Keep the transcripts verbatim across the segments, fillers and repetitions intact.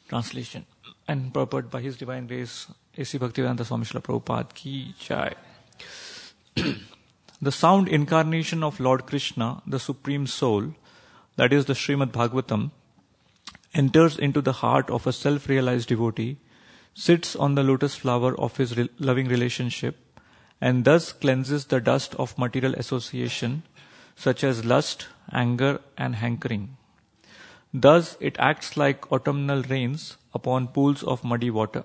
Translation and purport by His Divine Grace, A C Bhaktivedanta Swami Srila Prabhupada Ki Jai. The sound incarnation of Lord Krishna, the Supreme Soul, that is the Srimad Bhagavatam, enters into the heart of a self-realized devotee, sits on the lotus flower of his re- loving relationship, and thus cleanses the dust of material association, such as lust, anger, and hankering. Thus, it acts like autumnal rains upon pools of muddy water.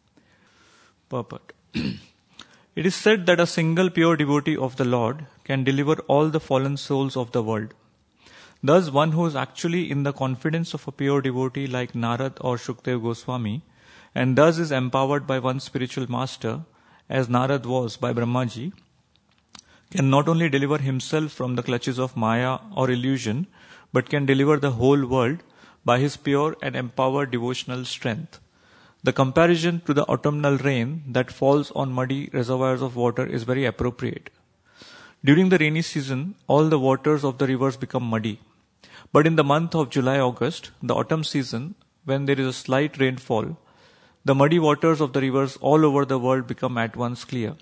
Purport. It is said that a single pure devotee of the Lord can deliver all the fallen souls of the world. Thus, one who is actually in the confidence of a pure devotee like Narad or Shukdev Goswami, and thus is empowered by one spiritual master, as Narad was by Brahmaji, can not only deliver himself from the clutches of Maya or illusion, but can deliver the whole world by his pure and empowered devotional strength. The comparison to the autumnal rain that falls on muddy reservoirs of water is very appropriate. During the rainy season, all the waters of the rivers become muddy. But in the month of July-August, the autumn season, when there is a slight rainfall, the muddy waters of the rivers all over the world become at once clear.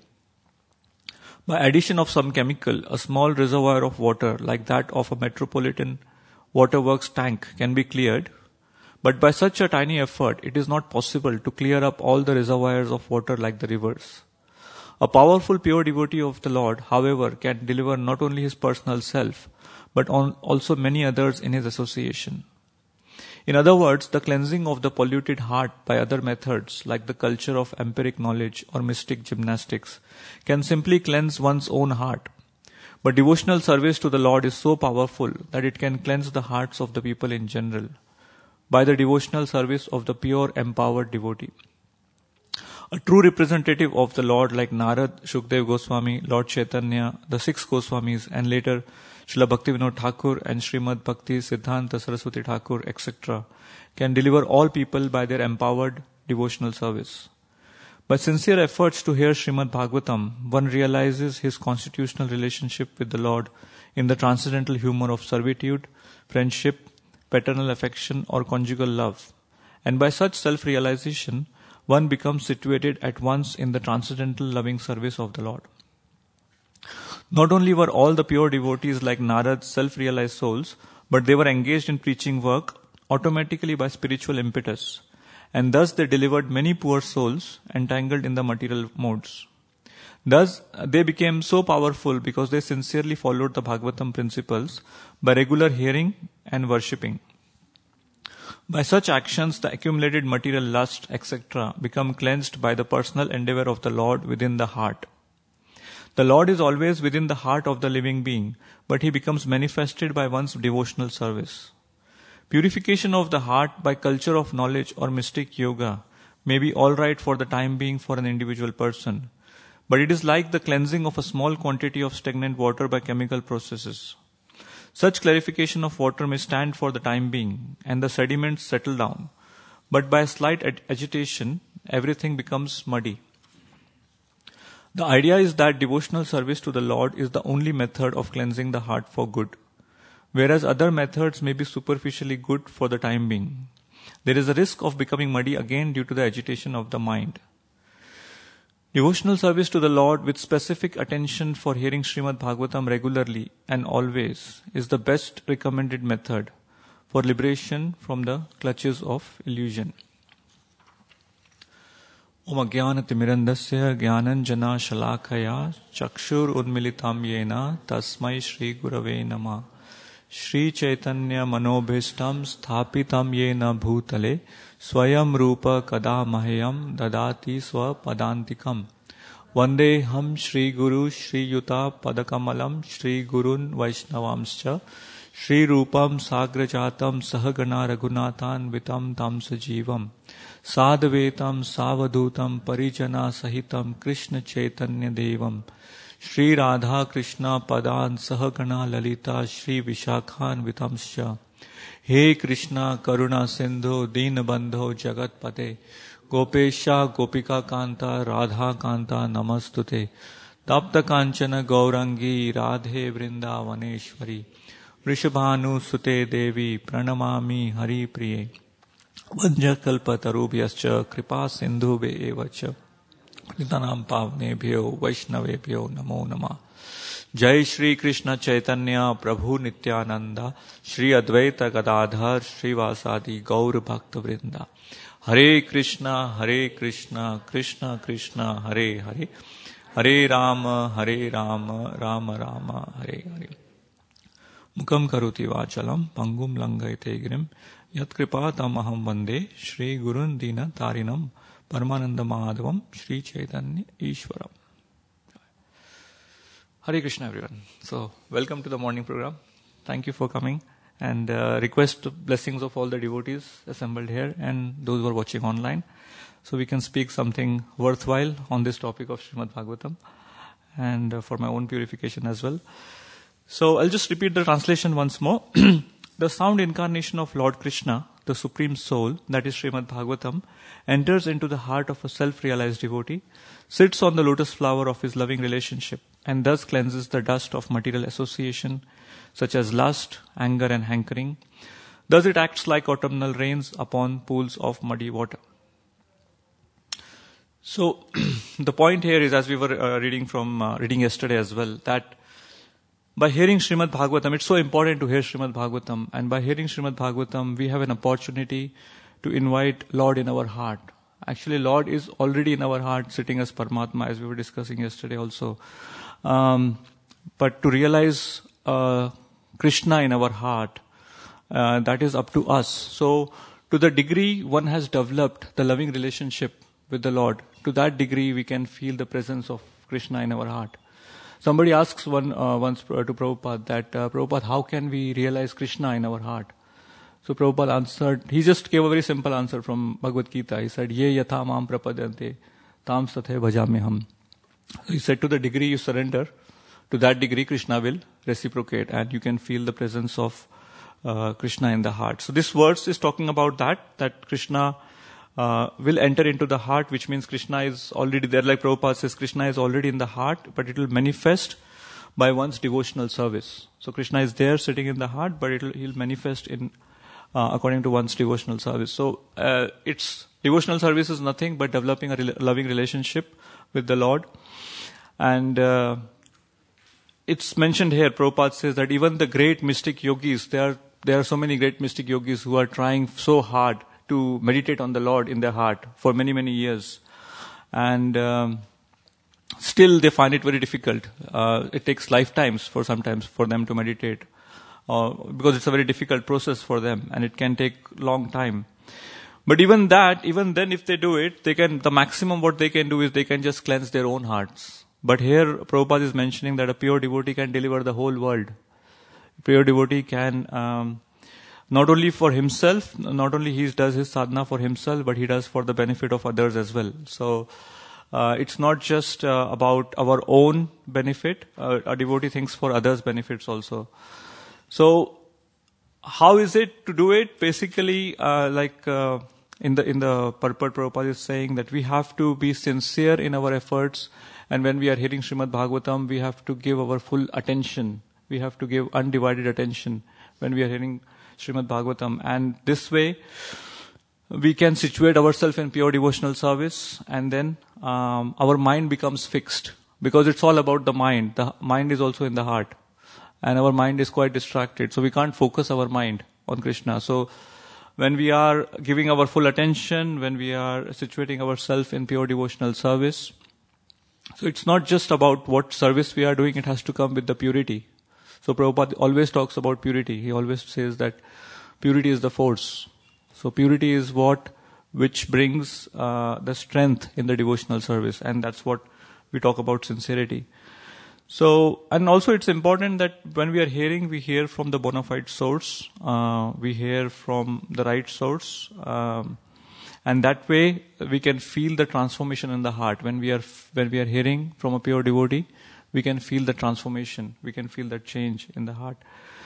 By addition of some chemical, a small reservoir of water like that of a metropolitan waterworks tank can be cleared, but by such a tiny effort, it is not possible to clear up all the reservoirs of water like the rivers. A powerful pure devotee of the Lord, however, can deliver not only his personal self, but on also many others in his association. In other words, the cleansing of the polluted heart by other methods, like the culture of empiric knowledge or mystic gymnastics, can simply cleanse one's own heart. But devotional service to the Lord is so powerful that it can cleanse the hearts of the people in general, by the devotional service of the pure, empowered devotee. A true representative of the Lord like Narad, Shukdev Goswami, Lord Chaitanya, the six Goswamis, and later Srila Bhaktivinoda Thakur and Srimad Bhakti Siddhanta Saraswati Thakur, et cetera, can deliver all people by their empowered devotional service. By sincere efforts to hear Srimad Bhagavatam, one realizes his constitutional relationship with the Lord in the transcendental humor of servitude, friendship, paternal affection, or conjugal love. And by such self-realization, one becomes situated at once in the transcendental loving service of the Lord. Not only were all the pure devotees like Narad self-realized souls, but they were engaged in preaching work automatically by spiritual impetus, and thus they delivered many poor souls entangled in the material modes. Thus, they became so powerful because they sincerely followed the Bhagavatam principles by regular hearing and worshipping. By such actions, the accumulated material lust, et cetera, become cleansed by the personal endeavor of the Lord within the heart. The Lord is always within the heart of the living being, but He becomes manifested by one's devotional service. Purification of the heart by culture of knowledge or mystic yoga may be all right for the time being for an individual person, but it is like the cleansing of a small quantity of stagnant water by chemical processes. Such clarification of water may stand for the time being, and the sediments settle down, but by a slight ag- agitation, everything becomes muddy. The idea is that devotional service to the Lord is the only method of cleansing the heart for good, whereas other methods may be superficially good for the time being. There is a risk of becoming muddy again due to the agitation of the mind. Devotional service to the Lord with specific attention for hearing Srimad Bhagavatam regularly and always is the best recommended method for liberation from the clutches of illusion. Om Ajnana-timirandasya Jnananjana Shalakaya Chakshur Udmilitam Yena Tasmai Shri Gurave Namah Shri Chaitanya Manobhistam Sthapitam Yena Bhutale Swayam Rupa Kada Mahayam Dadati Swa Padantikam Vandeham Shri Guru Shri Yuta Padakamalam Shri Gurun Vaishnavamscha Shri Rupam Sagrajatam Sahagana Raghunathan Vitam Tam Sajivam Sadvetam Savadutam Parijana Sahitam Krishna Chaitanya Devam Shri Radha Krishna Padan Sahagana Lalita Shri Vishakhan Vitamscha He Krishna Karuna Sindhu Deenabandho Jagat Pate Gopesha Gopika Kanta Radha Kanta Namastute Tapta Kanchana Gaurangi Radhe Vrindavaneshwari Vrishabhanu Sute Devi Pranamami Hari Priye Vanjakalpatarubhyascha kripa sindhube evacha Nitanam pavnebhyo vaishnavebhyo namo namah. Jai Shri Krishna Chaitanya Prabhu Nityananda Shri Advaita Gadadhar Shri Vasadi Gaur Bhakta Vrinda. Hare Krishna Hare Krishna Krishna Krishna Hare Hare Hare Rama Hare Rama Rama Rama Hare Hare. Mukam karoti vachalam pangum langaite girim yat kripatam aham vande Shri Gurun Dina Tarinam Paramananda Madhavam Shri Chaitanya Ishwaram. Hare Krishna everyone. So, welcome to the morning program. Thank you for coming and uh, request blessings of all the devotees assembled here and those who are watching online. So we can speak something worthwhile on this topic of Srimad Bhagavatam and uh, for my own purification as well. So I'll just repeat the translation once more. The sound incarnation of Lord Krishna, the Supreme Soul, that is Srimad Bhagavatam, enters into the heart of a self-realized devotee, sits on the lotus flower of his loving relationship, and thus cleanses the dust of material association, such as lust, anger and hankering. Thus it acts like autumnal rains upon pools of muddy water. So, the point here is, as we were uh, reading from, uh, reading yesterday as well, that by hearing Srimad Bhagavatam, it's so important to hear Srimad Bhagavatam, and by hearing Srimad Bhagavatam, we have an opportunity to invite Lord in our heart. Actually, Lord is already in our heart, sitting as Paramatma, as we were discussing yesterday also. Um, but to realize uh, Krishna in our heart, uh, that is up to us. So, to the degree one has developed the loving relationship with the Lord, to that degree we can feel the presence of Krishna in our heart. Somebody asks one uh, once to Prabhupada that, uh, Prabhupada, how can we realize Krishna in our heart? So Prabhupada answered, he just gave a very simple answer from Bhagavad Gita. He said, Ye yatha mam prapadante, tam sathe bhajamyaham. So he said, to the degree you surrender, to that degree Krishna will reciprocate, and you can feel the presence of uh, Krishna in the heart. So this verse is talking about that, that Krishna uh, will enter into the heart, which means Krishna is already there. Like Prabhupada says, Krishna is already in the heart, but it will manifest by one's devotional service. So Krishna is there sitting in the heart, but it will he'll manifest in uh, according to one's devotional service. So uh, it's devotional service is nothing but developing a re- loving relationship with the Lord. And uh, it's mentioned here, Prabhupada says that even the great mystic yogis, there are, there are so many great mystic yogis who are trying so hard to meditate on the Lord in their heart for many, many years. And um, still they find it very difficult. Uh, it takes lifetimes for sometimes for them to meditate. Uh, because it's a very difficult process for them and it can take long time. But even that, even then if they do it, they can, the maximum what they can do is they can just cleanse their own hearts. But here Prabhupada is mentioning that a pure devotee can deliver the whole world. A pure devotee can, um, not only for himself, not only he does his sadhana for himself, but he does for the benefit of others as well. So, uh, it's not just uh, about our own benefit. Uh, a devotee thinks for others' benefits also. So, how is it to do it? Basically, uh, like uh, in the in the purport, Prabhupada is saying that we have to be sincere in our efforts, and when we are hearing Srimad Bhagavatam, we have to give our full attention. We have to give undivided attention when we are hearing Srimad Bhagavatam, and this way we can situate ourselves in pure devotional service, and then um, our mind becomes fixed, because it's all about the mind. The mind is also in the heart. And our mind is quite distracted. So we can't focus our mind on Krishna. So when we are giving our full attention, when we are situating ourselves in pure devotional service, so it's not just about what service we are doing, it has to come with the purity. So Prabhupada always talks about purity. He always says that purity is the force. So purity is what which brings uh, the strength in the devotional service. And that's what we talk about sincerity. So, and also it's important that when we are hearing, we hear from the bona fide source, uh, we hear from the right source, um, and that way we can feel the transformation in the heart. When we are when we are hearing from a pure devotee, we can feel the transformation, we can feel that change in the heart.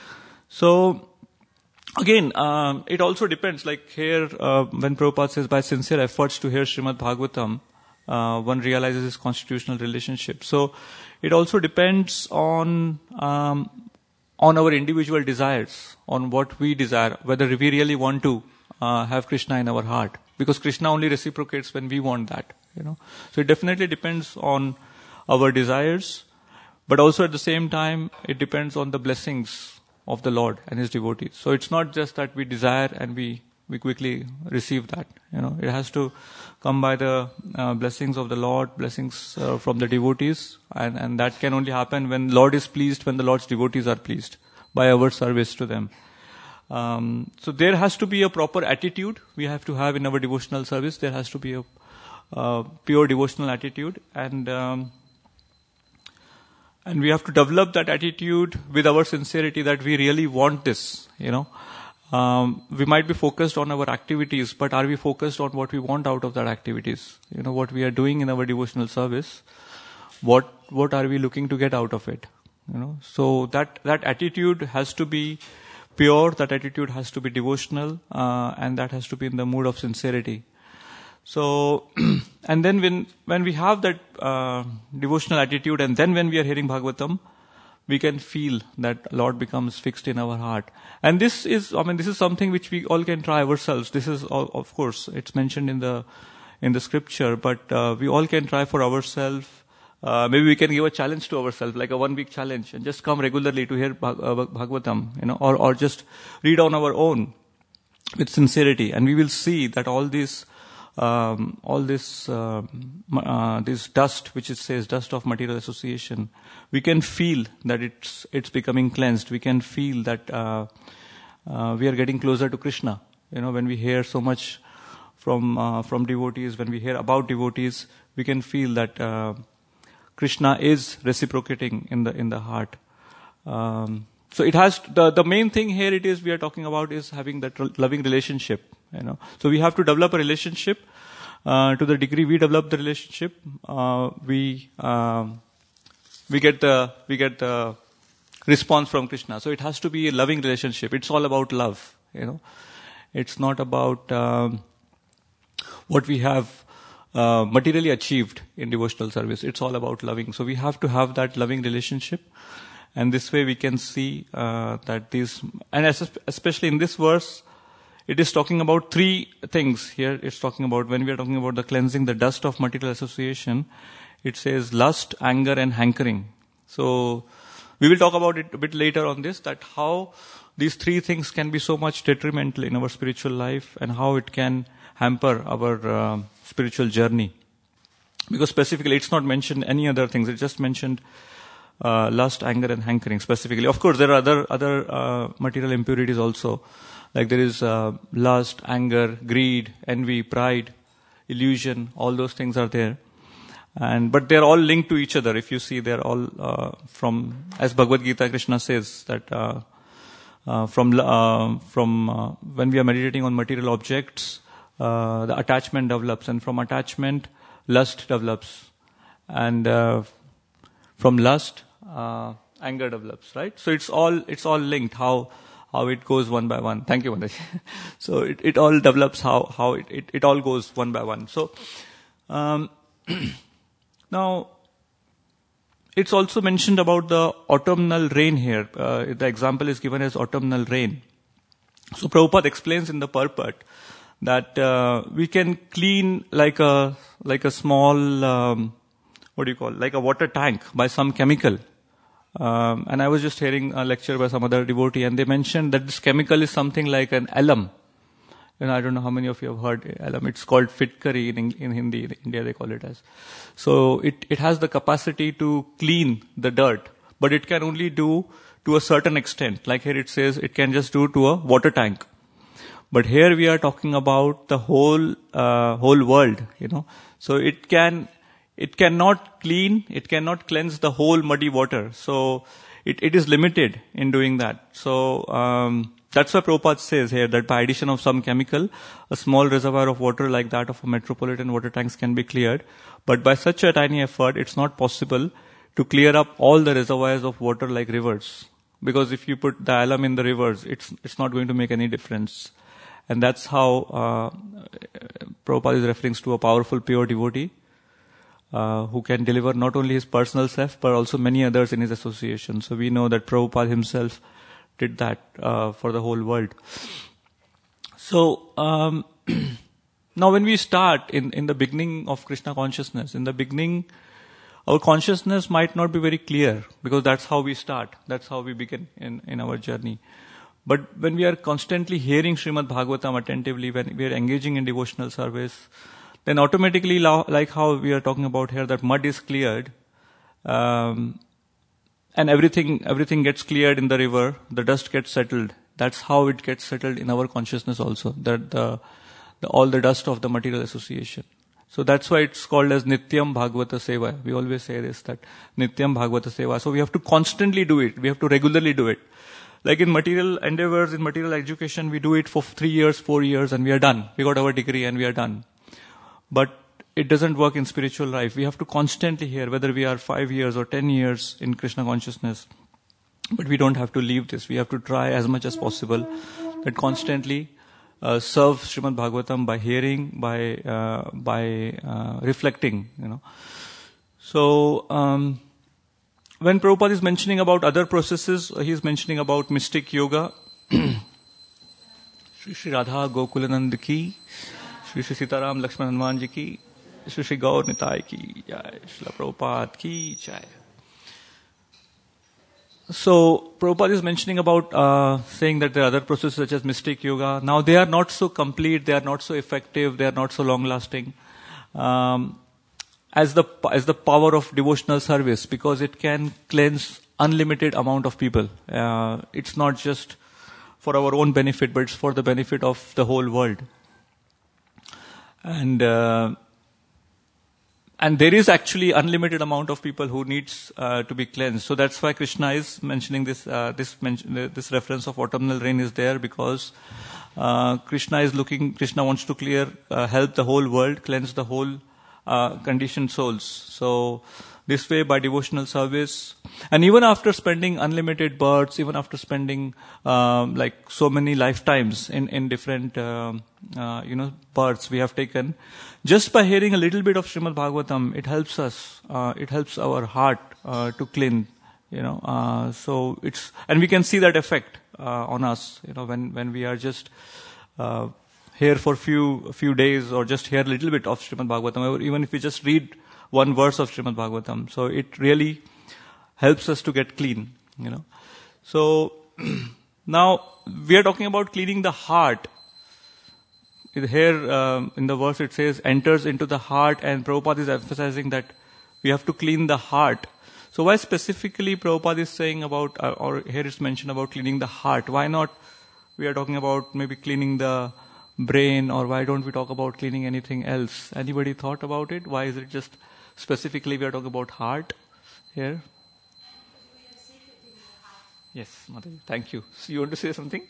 So, again, um, it also depends, like here, uh, when Prabhupada says, by sincere efforts to hear Srimad Bhagavatam, uh, one realizes his constitutional relationship. So, it also depends on um, on our individual desires, on what we desire, whether we really want to uh, have Krishna in our heart, because Krishna only reciprocates when we want that. You know, so it definitely depends on our desires, but also at the same time it depends on the blessings of the Lord and His devotees. So it's not just that we desire and we we quickly receive that. You know, it has to come by the uh, blessings of the Lord, blessings uh, from the devotees, and and that can only happen when Lord is pleased, when the Lord's devotees are pleased by our service to them. Um, so there has to be a proper attitude we have to have in our devotional service. There has to be a uh, pure devotional attitude, and um, and we have to develop that attitude with our sincerity that we really want this. You know, um, we might be focused on our activities, but are we focused on what we want out of that activities? You know, what we are doing in our devotional service. What what are we looking to get out of it? You know, so that that attitude has to be pure. That attitude has to be devotional, uh, and that has to be in the mood of sincerity. So, and then when when we have that uh, devotional attitude, and then when we are hearing Bhagavatam, we can feel that Lord becomes fixed in our heart. And this is, I mean, this is something which we all can try ourselves. This is, all, of course, it's mentioned in the in the scripture, but uh, we all can try for ourselves. Uh, maybe we can give a challenge to ourselves, like a one-week challenge, and just come regularly to hear Bhag- uh, Bhagavatam, you know, or or just read on our own with sincerity, and we will see that all these. Um, all this uh, uh, this dust, which it says dust of material association, we can feel that it's it's becoming cleansed. We can feel that uh, uh, we are getting closer to Krishna. You know, when we hear so much from uh, from devotees, when we hear about devotees, we can feel that uh, Krishna is reciprocating in the in the heart. Um, so it has the the main thing here. It is we are talking about is having that loving relationship. You know, so we have to develop a relationship. Uh, to the degree we develop the relationship, uh, we um, we get the we get the response from Krishna. So it has to be a loving relationship. It's all about love. You know, it's not about um, what we have uh, materially achieved in devotional service. It's all about loving. So we have to have that loving relationship, and this way we can see uh, that these, and especially in this verse. It is talking about three things here. It's talking about, when we are talking about the cleansing, the dust of material association, it says lust, anger, and hankering. So we will talk about it a bit later on this, that how these three things can be so much detrimental in our spiritual life and how it can hamper our uh, spiritual journey. Because specifically it's not mentioned any other things. It's just mentioned uh, lust, anger, and hankering specifically. Of course, there are other, other uh, material impurities also. Like there is uh, lust, anger, greed, envy, pride, illusion, all those things are there. And but they're all linked to each other. If you see, they're all uh, from, as Bhagavad Gita, Krishna says that uh, uh, from uh, from uh, when we are meditating on material objects, uh, the attachment develops, and from attachment, lust develops, and uh, from lust, uh, anger develops. Right? So it's all it's all linked. How How it goes one by one. Thank you, Mandaji. So it, it all develops how, how it, it, it all goes one by one. So, um, now, it's also mentioned about the autumnal rain here. Uh, the example is given as autumnal rain. So Prabhupada explains in the purport that uh, we can clean like a, like a small, um, what do you call, like a water tank by some chemical. Um, and I was just hearing a lecture by some other devotee, and they mentioned that this chemical is something like an alum. And I don't know how many of you have heard alum. It's called fitkari in, in Hindi. In India they call it as. So it, it has the capacity to clean the dirt, but it can only do to a certain extent. Like here it says it can just do to a water tank. But here we are talking about the whole uh, whole world, you know. So it can. It cannot clean, it cannot cleanse the whole muddy water. So it, it is limited in doing that. So um, that's why Prabhupada says here that by addition of some chemical, a small reservoir of water like that of a metropolitan water tanks can be cleared. But by such a tiny effort, it's not possible to clear up all the reservoirs of water like rivers. Because if you put the alum in the rivers, it's it's not going to make any difference. And that's how uh, Prabhupada is referring to a powerful pure devotee. Uh, who can deliver not only his personal self, but also many others in his association. So we know that Prabhupada himself did that uh, for the whole world. So, um, now when we start in, in the beginning of Krishna consciousness, in the beginning, our consciousness might not be very clear because that's how we start. That's how we begin in, in our journey. But when we are constantly hearing Srimad Bhagavatam attentively, when we are engaging in devotional service, then automatically, like how we are talking about here, that mud is cleared, um, and everything everything gets cleared in the river, the dust gets settled. That's how it gets settled in our consciousness also, that the, the all the dust of the material association. So that's why it's called as Nityam Bhagavata Seva. We always say this, that Nityam Bhagavata Seva. So we have to constantly do it. We have to regularly do it. Like in material endeavors, in material education, we do it for three years, four years, and we are done. We got our degree and we are done. But it doesn't work in spiritual life. We have to constantly hear, whether we are five years or ten years in Krishna consciousness. But we don't have to leave this. We have to try as much as possible that constantly uh, serve Srimad Bhagavatam by hearing, by uh, by uh, reflecting. You know. So um, when Prabhupada is mentioning about other processes, he is mentioning about mystic yoga. Shri Shri Radha Gokulanand ki, Shri Shri Sitaram Lakshman Hanuman ji ki, Shri Shri Gaur Nitai ki jai, Srila Prabhupada ki jai. So, Prabhupada is mentioning about, uh, saying that there are other processes such as mystic yoga. Now, they are not so complete, they are not so effective, they are not so long-lasting, um, as the, as the power of devotional service, because it can cleanse unlimited amount of people. Uh, it's not just for our own benefit, but it's for the benefit of the whole world. And, uh, And there is actually unlimited amount of people who needs uh, to be cleansed. So that's why Krishna is mentioning this. Uh, this mention, this reference of autumnal rain is there because uh, Krishna is looking. Krishna wants to clear, uh, help the whole world, cleanse the whole uh, conditioned souls. So this way, by devotional service, and even after spending unlimited births, even after spending um, like so many lifetimes in in different uh, uh, you know births we have taken. Just by hearing a little bit of Srimad Bhagavatam, it helps us. Uh, it helps our heart uh, to clean. You know, uh, so it's and we can see that effect uh, on us. You know, when when we are just uh, here for few few days or just hear a little bit of Srimad Bhagavatam, or even if we just read one verse of Srimad Bhagavatam, so it really helps us to get clean. You know, so now we are talking about cleaning the heart. Here um, in the verse it says, enters into the heart, and Prabhupada is emphasizing that we have to clean the heart. So why specifically Prabhupada is saying about, uh, or here it's mentioned about cleaning the heart? Why not we are talking about maybe cleaning the brain, or why don't we talk about cleaning anything else? Anybody thought about it? Why is it just specifically we are talking about heart here? Yes, Mataji, thank you. So you want to say something?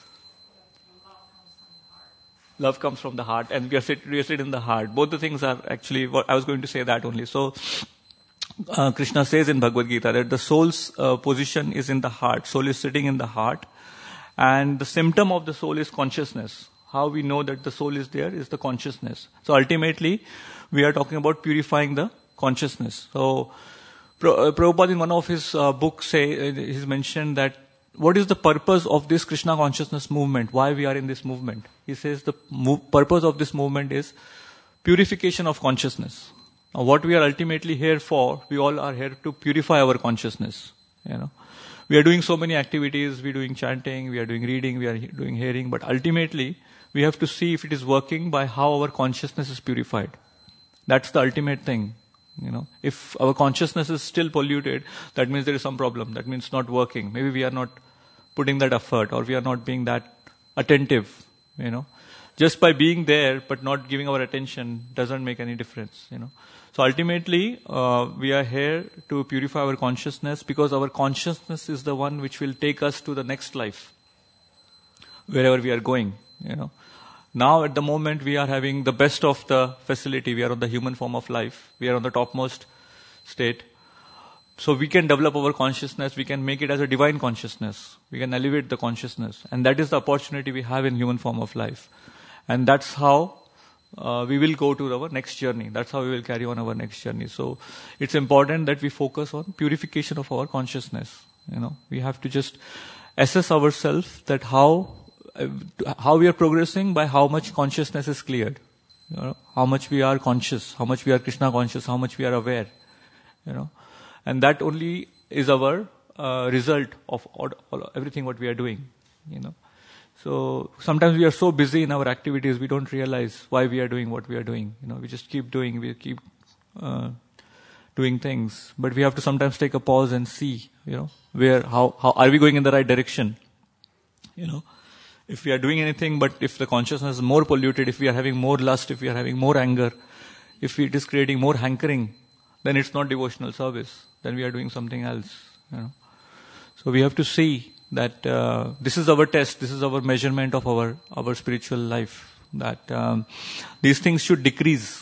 Love comes from the heart, and we are situated in the heart. Both the things are actually what I was going to say that only. So, uh, Krishna says in Bhagavad Gita that the soul's uh, position is in the heart. Soul is sitting in the heart, and the symptom of the soul is consciousness. How we know that the soul is there is the consciousness. So ultimately, we are talking about purifying the consciousness. So, Prabhupada in one of his uh, books say he's mentioned that what is the purpose of this Krishna consciousness movement? Why we are in this movement? He says the move, purpose of this movement is purification of consciousness. Now, what we are ultimately here for, we all are here to purify our consciousness. You know, we are doing so many activities. We are doing chanting, we are doing reading, we are doing hearing. But ultimately, we have to see if it is working by how our consciousness is purified. That's the ultimate thing. You know, if our consciousness is still polluted, that means there is some problem. That means not working. Maybe we are not putting that effort, or we are not being that attentive. You know, just by being there but not giving our attention doesn't make any difference. You know, so ultimately uh, we are here to purify our consciousness, because our consciousness is the one which will take us to the next life, wherever we are going. You know. Now at the moment we are having the best of the facility. We are on the human form of life. We are on the topmost state. So we can develop our consciousness. We can make it as a divine consciousness. We can elevate the consciousness. And that is the opportunity we have in human form of life. And that's how uh, we will go to our next journey. That's how we will carry on our next journey. So it's important that we focus on purification of our consciousness. You know, we have to just assess ourselves that how how we are progressing? By how much consciousness is cleared. You know, how much we are conscious, how much we are Krishna conscious, how much we are aware. You know, and that only is our uh, result of all, all, everything what we are doing. You know, so sometimes we are so busy in our activities, we don't realize why we are doing what we are doing. You know, we just keep doing, we keep uh, doing things, but we have to sometimes take a pause and see. You know, where how how are we going in the right direction? You know. If we are doing anything, but if the consciousness is more polluted, if we are having more lust, if we are having more anger, if it is creating more hankering, then it's not devotional service. Then we are doing something else. You know. So we have to see that uh, this is our test, this is our measurement of our, our spiritual life. That um, these things should decrease.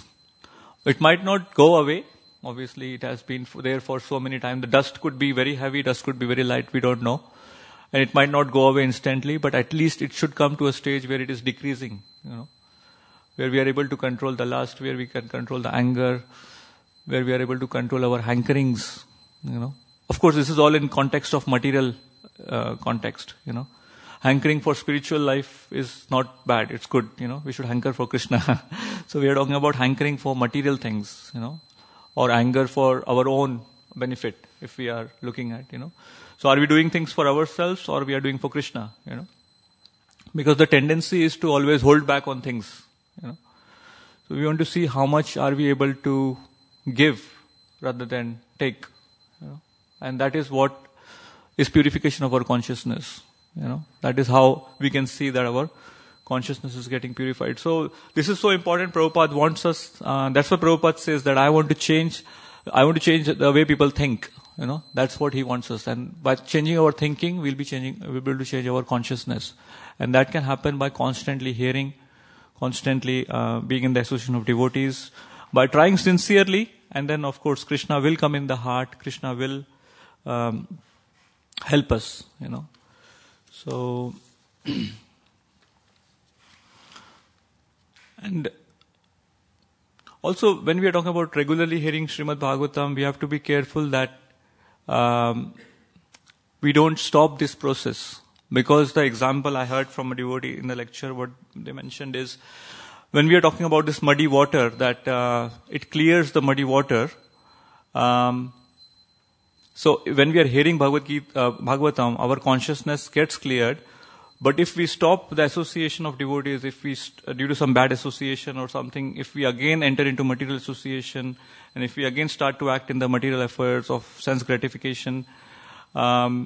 It might not go away. Obviously, it has been there for so many times. The dust could be very heavy, dust could be very light, we don't know. And it might not go away instantly, but at least it should come to a stage where it is decreasing, you know, where we are able to control the lust, where we can control the anger, where we are able to control our hankerings, you know. Of course, this is all in context of material uh, context, you know. Hankering for spiritual life is not bad, it's good, you know. We should hanker for Krishna. So we are talking about hankering for material things, you know, or anger for our own benefit, if we are looking at, you know. So are we doing things for ourselves or we are doing for Krishna, you know? Because the tendency is to always hold back on things, you know. So we want to see how much are we able to give rather than take, you know. And that is what is purification of our consciousness, you know. That is how we can see that our consciousness is getting purified. So this is so important. Prabhupada wants us, uh, that's what Prabhupada says, that I want to change, I want to change the way people think. You know, that's what he wants us. And by changing our thinking, we'll be changing, we'll be able to change our consciousness. And that can happen by constantly hearing, constantly uh, being in the association of devotees, by trying sincerely. And then, of course, Krishna will come in the heart. Krishna will um, help us, you know. So, and also, when we are talking about regularly hearing Srimad Bhagavatam, we have to be careful that Um, we don't stop this process, because the example I heard from a devotee in the lecture, what they mentioned is, when we are talking about this muddy water, that uh, it clears the muddy water. Um, so when we are hearing Bhagavad Gita, uh, Bhagavatam, our consciousness gets cleared. But if we stop the association of devotees, if we, st- due to some bad association or something, if we again enter into material association, and if we again start to act in the material affairs of sense gratification, um,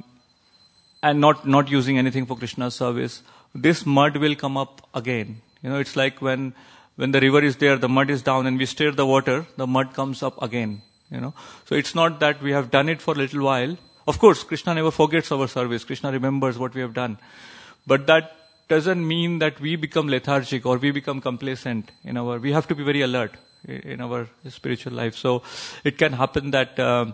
and not, not using anything for Krishna's service, this mud will come up again. You know, it's like when, when the river is there, the mud is down, and we stir the water, the mud comes up again. You know, so it's not that we have done it for a little while. Of course, Krishna never forgets our service. Krishna remembers what we have done. But that doesn't mean that we become lethargic or we become complacent in our, we have to be very alert in our spiritual life. So it can happen that, um,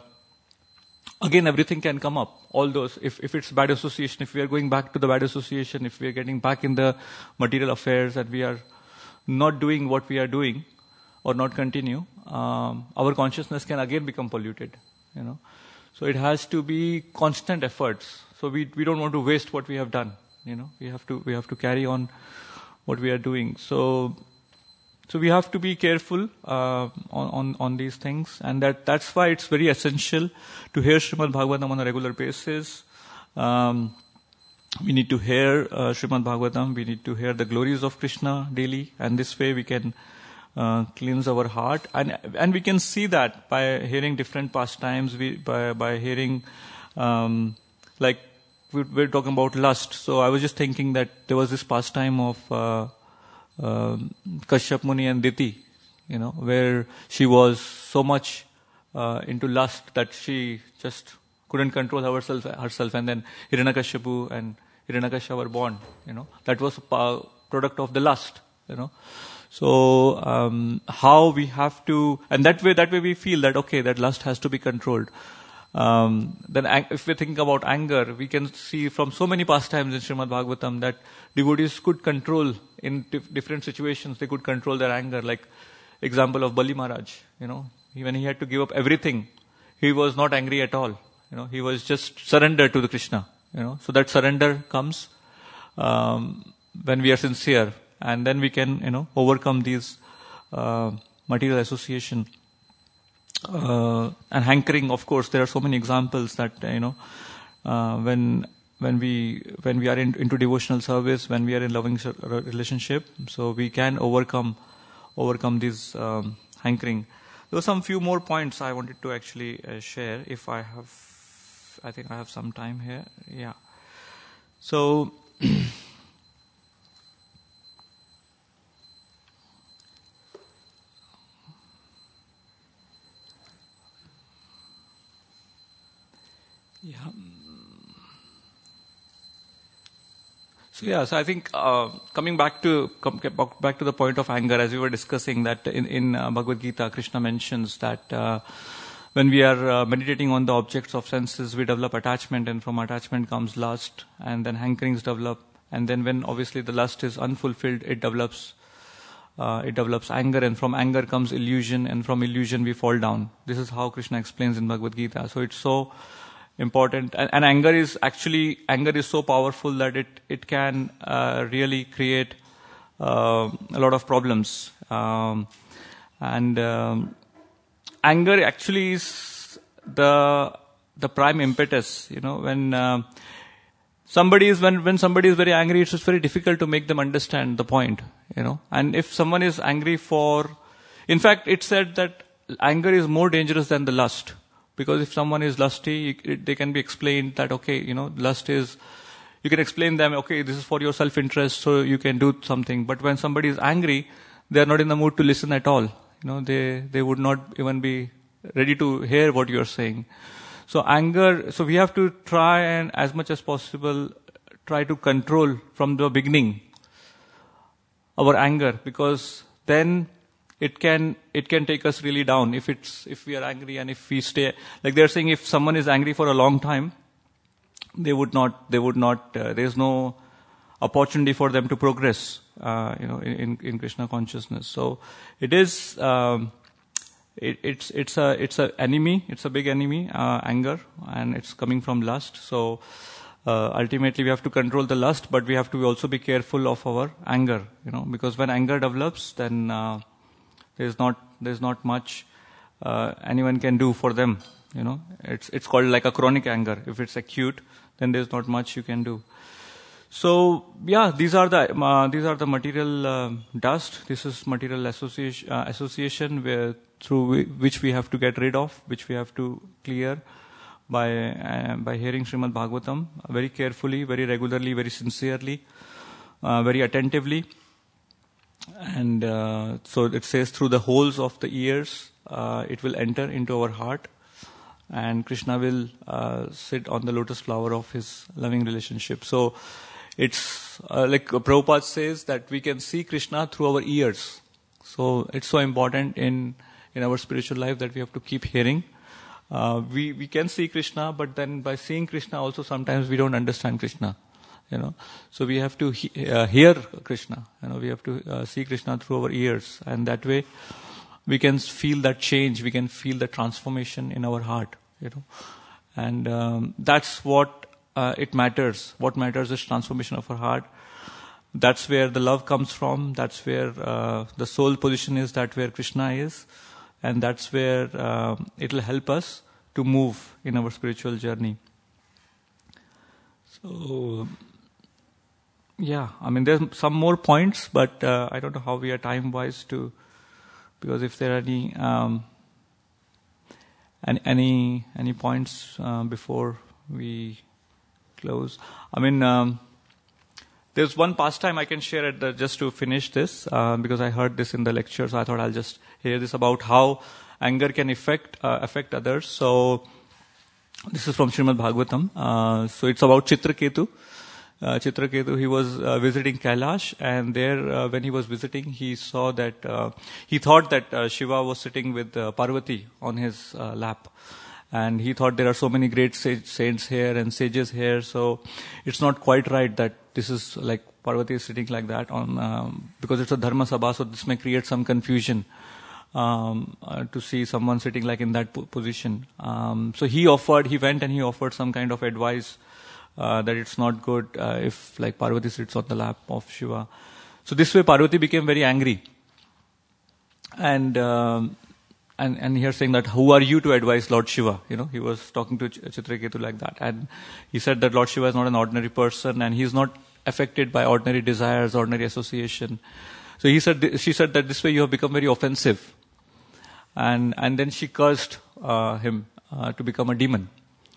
again, everything can come up. All those, if, if it's bad association, if we are going back to the bad association, if we are getting back in the material affairs and we are not doing what we are doing or not continue, um, our consciousness can again become polluted, you know. So it has to be constant efforts. So we, we don't want to waste what we have done. You know, we have to we have to carry on what we are doing. So, so we have to be careful uh, on, on on these things, and that that's why it's very essential to hear Srimad Bhagavatam on a regular basis. Um, we need to hear uh, Srimad Bhagavatam. We need to hear the glories of Krishna daily, and this way we can uh, cleanse our heart, and and we can see that by hearing different pastimes. We by by hearing um, like. We're talking about lust. So I was just thinking that there was this pastime of uh, uh, Kashyap Muni and Diti, you know, where she was so much uh, into lust that she just couldn't control herself, herself. And then Hiranyakashipu and Hiranyakasha were born, you know. That was a product of the lust, you know. So um, how we have to, and that way, that way we feel that, okay, that lust has to be controlled. Um, then if we think about anger, we can see from so many pastimes in Srimad Bhagavatam that devotees could control in dif- different situations, they could control their anger. Like example of Bali Maharaj, you know, when he had to give up everything, he was not angry at all. You know, he was just surrendered to the Krishna, you know. So that surrender comes um, when we are sincere, and then we can, you know, overcome these uh, material association uh, and hankering. Of course, there are so many examples that uh, you know uh, when when we when we are in, into devotional service, when we are in loving relationship, so we can overcome overcome this um, hankering. There were some few more points I wanted to actually uh, share. If I have, I think I have some time here. Yeah. So. Yeah. So yeah, so I think uh, coming back to come back to the point of anger, as we were discussing, that in in uh, Bhagavad Gita, Krishna mentions that uh, when we are uh, meditating on the objects of senses, we develop attachment, and from attachment comes lust, and then hankerings develop, and then when obviously the lust is unfulfilled, it develops uh, it develops anger, and from anger comes illusion, and from illusion we fall down. This is how Krishna explains in Bhagavad Gita. So it's so important, and, and anger is actually anger is so powerful that it it can uh, really create uh, a lot of problems, um, and um, anger actually is the the prime impetus. You know, when uh, somebody is when when somebody is very angry, it's just very difficult to make them understand the point. You know, and if someone is angry for, in fact, it's said that anger is more dangerous than the lust. Because if someone is lusty, it, they can be explained that, okay, you know, lust is, you can explain them, okay, this is for your self-interest, so you can do something. But when somebody is angry, they are not in the mood to listen at all. You know, they, they would not even be ready to hear what you are saying. So anger, so we have to try and as much as possible, try to control from the beginning our anger, because then it can it can take us really down if it's if we are angry, and if we stay, like they're saying, if someone is angry for a long time, they would not they would not uh, there's no opportunity for them to progress uh, you know in, in Krishna consciousness. So it is um, it, it's it's a it's a enemy it's a big enemy, uh, anger, and it's coming from lust. So uh, ultimately we have to control the lust, but we have to also be careful of our anger, you know because when anger develops, then uh, There's not there's not much uh, anyone can do for them. You know, it's it's called like a chronic anger. If it's acute, then there's not much you can do. So yeah, these are the uh, these are the material uh, dust. This is material association uh, association where through which we have to get rid of, which we have to clear by uh, by hearing Srimad Bhagavatam very carefully, very regularly, very sincerely, uh, very attentively. And uh, so it says, through the holes of the ears, uh, it will enter into our heart, and Krishna will uh, sit on the lotus flower of his loving relationship. So it's uh, like Prabhupada says that we can see Krishna through our ears. So it's so important in in our spiritual life that we have to keep hearing. Uh, we we can see Krishna, but then by seeing Krishna also sometimes we don't understand Krishna. You know, so we have to he, uh, hear Krishna. You know, we have to uh, see Krishna through our ears, and that way we can feel that change. We can feel the transformation in our heart. You know, and um, that's what uh, it matters. What matters is transformation of our heart. That's where the love comes from. That's where uh, the soul position is. That where Krishna is, and that's where uh, it will help us to move in our spiritual journey. So. Yeah, I mean, there's some more points, but uh, I don't know how we are time-wise to, because if there are any um, any any, any points uh, before we close. I mean, um, there's one pastime I can share at the, just to finish this, uh, because I heard this in the lecture, so I thought I'll just hear this about how anger can affect uh, affect others. So this is from Srimad Bhagavatam. Uh, so it's about Chitraketu. Uh, Chitraketu, he was uh, visiting Kailash, and there uh, when he was visiting, he saw that, uh, he thought that uh, Shiva was sitting with uh, Parvati on his uh, lap. And he thought there are so many great sage, saints here and sages here, so it's not quite right that this is like Parvati is sitting like that on, um, because it's a Dharma Sabha, so this may create some confusion um, uh, to see someone sitting like in that po- position. Um, so he offered, he went and he offered some kind of advice uh, that it's not good uh, if like Parvati sits on the lap of Shiva. So this way Parvati became very angry. And, um, and, and here saying that, who are you to advise Lord Shiva? You know, he was talking to Ch- Chitraketu like that. And he said that Lord Shiva is not an ordinary person and he is not affected by ordinary desires, ordinary association. So he said, she said that this way you have become very offensive. And, and then she cursed uh, him uh, to become a demon.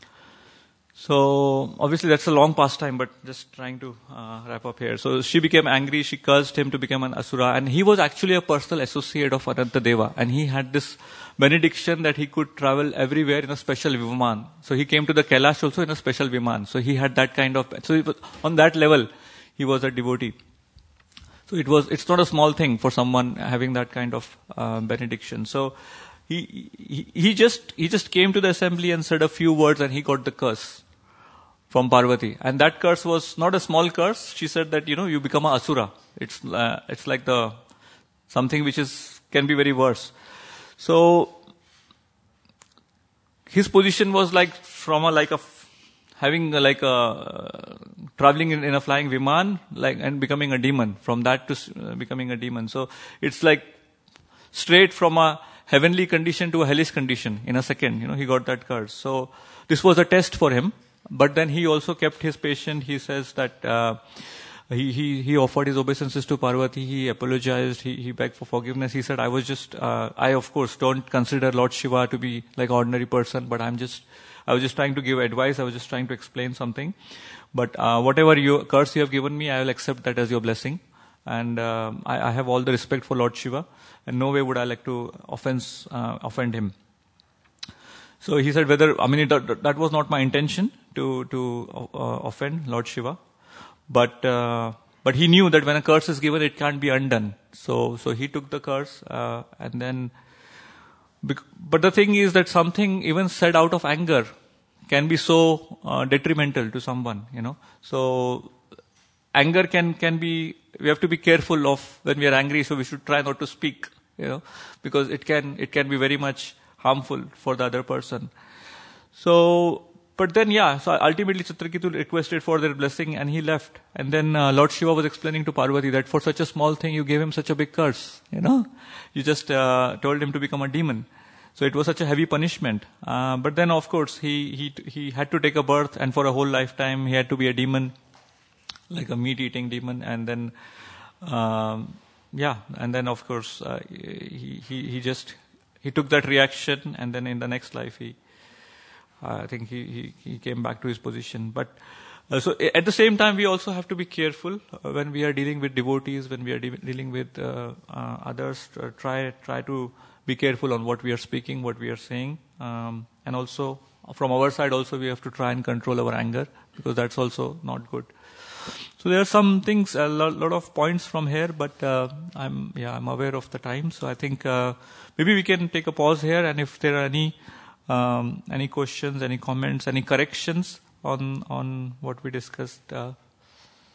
So obviously that's a long past time, but just trying to uh, wrap up here. So she became angry, she cursed him to become an asura, and he was actually a personal associate of Anantadeva, and he had this benediction that he could travel everywhere in a special viman. So he came to the Kailash also in a special viman. So he had that kind of, so it was, on that level, he was a devotee. So it was, it's not a small thing for someone having that kind of uh, benediction. So he, he he just he just came to the assembly and said a few words, and he got the curse from Parvati. And that curse was not a small curse. She said that, you know, you become a asura. It's uh, it's like the something which is can be very worse. So his position was like from a like a having a, like a uh, traveling in, in a flying viman, like and becoming a demon. From that to uh, becoming a demon. So it's like straight from a heavenly condition to a hellish condition in a second. You know, he got that curse. So this was a test for him. But then he also kept his patience. He says that uh, he, he he offered his obeisances to Parvati. He apologized. He he begged for forgiveness. He said, I was just, uh, I of course don't consider Lord Shiva to be like ordinary person, but I'm just, I was just trying to give advice. I was just trying to explain something. But uh, whatever you, curse you have given me, I will accept that as your blessing. And uh, I, I have all the respect for Lord Shiva. And no way would I like to offense, uh, offend him. So he said whether, I mean, it, that, that was not my intention to to uh, offend Lord Shiva. But uh, but he knew that when a curse is given, it can't be undone. So so he took the curse uh, and then... Bec- but the thing is that something even said out of anger can be so uh, detrimental to someone, you know. So anger can, can be... We have to be careful of when we are angry, so we should try not to speak, you know, because it can it can be very much harmful for the other person. So, but then yeah, so ultimately Chitraketu requested for their blessing and he left. And then uh, Lord Shiva was explaining to Parvati that for such a small thing you gave him such a big curse, you know. You just uh, told him to become a demon. So it was such a heavy punishment. Uh, but then of course he, he, he had to take a birth, and for a whole lifetime he had to be a demon, like a meat-eating demon. And then, um, yeah, and then of course uh, he, he, he just... He took that reaction, and then in the next life, he, uh, I think he, he, he came back to his position. But uh, so at the same time, we also have to be careful uh, when we are dealing with devotees, when we are de- dealing with uh, uh, others. Uh, try try to be careful on what we are speaking, what we are saying, um, and also from our side, also we have to try and control our anger, because that's also not good. So there are some things, a lot, lot of points from here, but uh, I'm yeah I'm aware of the time, so I think uh, maybe we can take a pause here, and if there are any um, any questions, any comments, any corrections on on what we discussed, uh,